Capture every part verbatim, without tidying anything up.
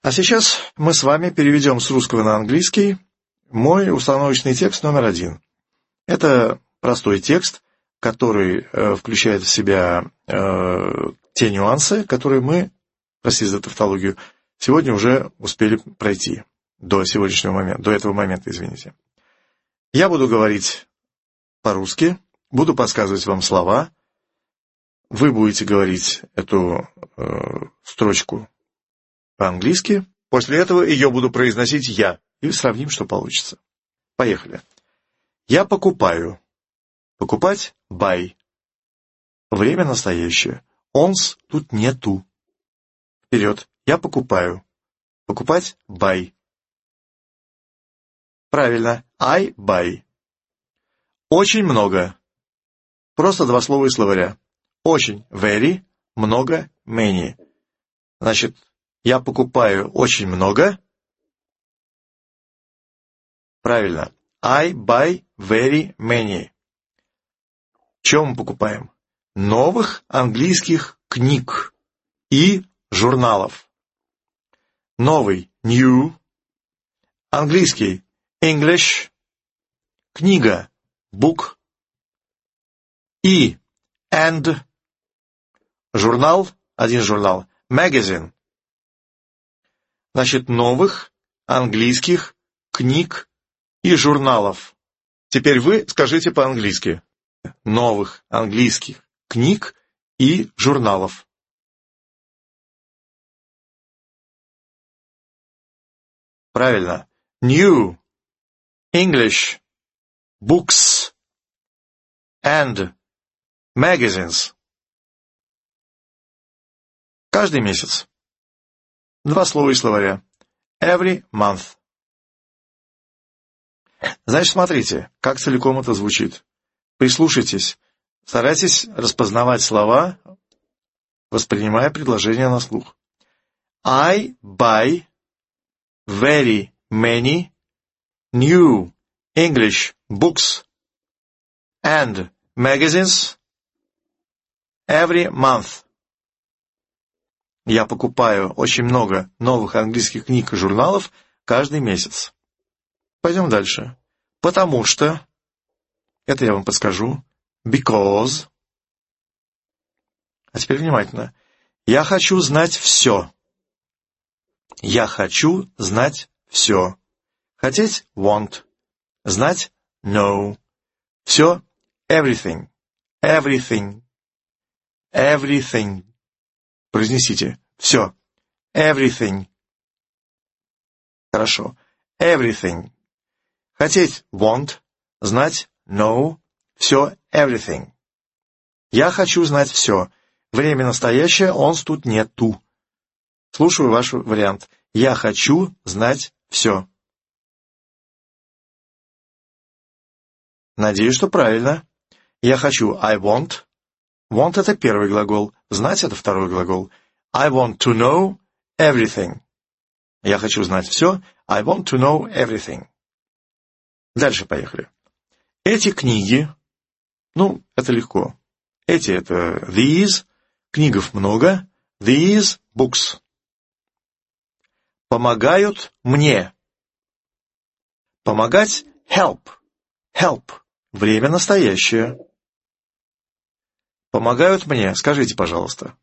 А сейчас мы с вами переведем с русского на английский мой установочный текст номер один. Это простой текст, который э, включает в себя э, те нюансы, которые мы, простите за тавтологию, сегодня уже успели пройти до сегодняшнего момента, до этого момента, извините. Я буду говорить по-русски, буду подсказывать вам слова, вы будете говорить эту э, строчку по-английски, после этого ее буду произносить я, и сравним, что получится. Поехали. Я покупаю. Покупать – buy. Время настоящее. Онс тут нету. Вперед. Я покупаю. Покупать – buy. Правильно. I buy. Очень много. Просто два слова из словаря. Очень. Very. Много. Many. Значит, я покупаю очень много. Правильно. I buy very many. Чем мы покупаем? Новых английских книг и журналов. Новый – new. Английский – English. Книга – book. И – and. Журнал – один журнал – magazine. Значит, новых английских книг и журналов. Теперь вы скажите по-английски. Новых английских книг и журналов. Правильно. New English books and magazines. Каждый месяц. Два слова из словаря. Every month. Значит, смотрите, как целиком это звучит. Прислушайтесь, старайтесь распознавать слова, воспринимая предложение на слух. I buy very many new English books and magazines every month. Я покупаю очень много новых английских книг и журналов каждый месяц. Пойдем дальше. Потому что, это я вам подскажу, because. А теперь внимательно. Я хочу знать все. Я хочу знать все. Хотеть – want. Знать – know. Все – everything. Everything. Everything. Произнесите. Все. Everything. Хорошо. Everything. Хотеть – want. Знать – know. Все – everything. Я хочу знать все. Время настоящее, онс тут нету. Слушаю ваш вариант. Я хочу знать все. Надеюсь, что правильно. Я хочу I want. Want – это первый глагол. Знать – это второй глагол. I want to know everything. Я хочу знать все. I want to know everything. Дальше поехали. Эти книги, ну, это легко. Эти – это these. Книгов много. These books. Помогают мне. Помогать – help. Help. Время настоящее. Помогают мне. Скажите, пожалуйста.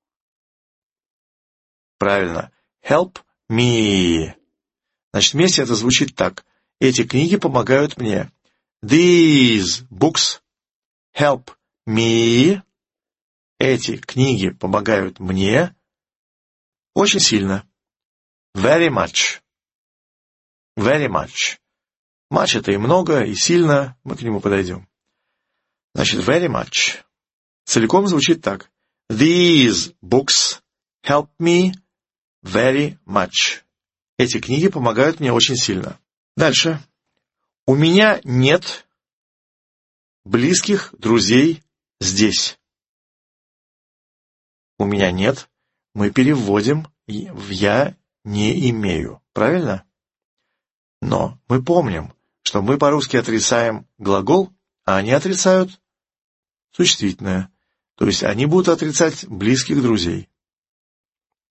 Правильно. Help me. Значит, вместе это звучит так. Эти книги помогают мне. These books help me. Эти книги помогают мне очень сильно. Very much. Very much. Much это и много, и сильно. Мы к нему подойдем. Значит, very much. Целиком звучит так. These books help me very much. Эти книги помогают мне очень сильно. Дальше. У меня нет близких друзей здесь. У меня нет. Мы переводим в «я не имею». Правильно? Но мы помним, что мы по-русски отрицаем глагол, а они отрицают существительное. То есть они будут отрицать близких друзей.